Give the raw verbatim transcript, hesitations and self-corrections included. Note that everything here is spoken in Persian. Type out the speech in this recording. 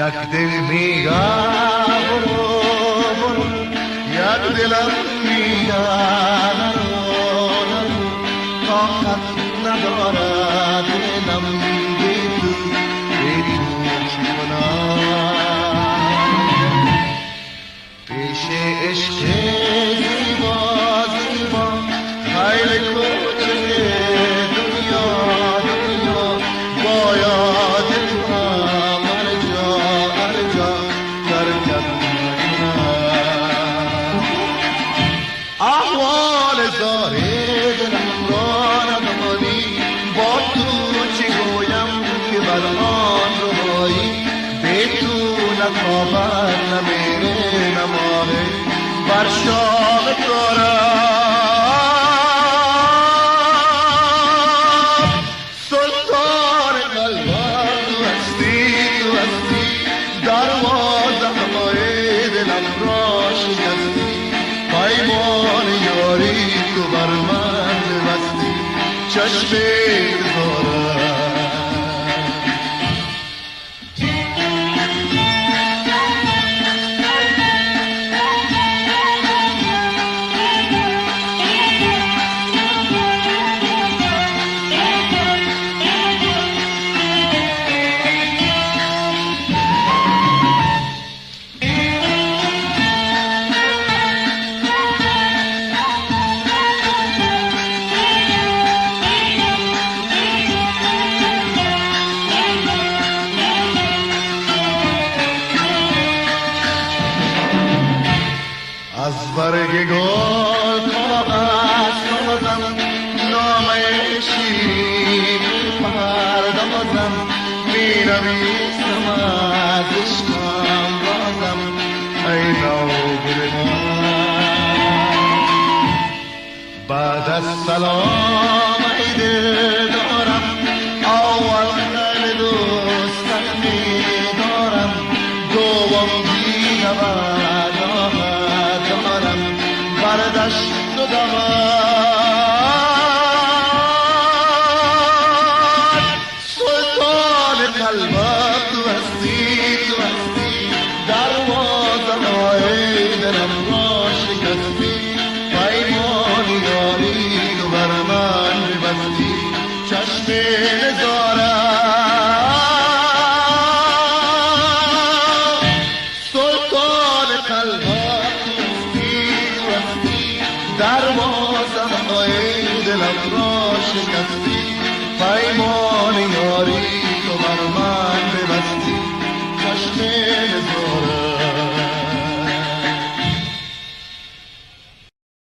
یک دل میگه برو برو، یک دلم میگه نرو نرو، طاقت ندارد دلم بی تو، بی تو چی کنم. پیش عشق زیبا زیبا خیلی کوچه دنیا دنیا، باید تو هم هر جا هر جا ترکت کنم. احوال زاره دلم را ندانی، با تو چی گویم که بر آن روایی، به تو نتابد نمیره نماره بر شام دارم. سلطان قلبم تو هستی تو هستی، دروازه همای دلم را شکستی، پیمان یاری تو بر من بستی، چشم دارم. از برگ گل کاغذ سازم، نامه شیرین پردازم، می نویسم از عشقم بازم، ای نوگل من. بعد از سلام ای دل دارم، اول دل دوستت می دارم، دوم بی نود بردشت و دمد. سلطان قلبم تو هستی تو هستی، دروازه های دلم را شکستی، پیمان یاری تو بر من بستی، چشم نزارم. سلطان قلبم دروازه های دلم را شکستی،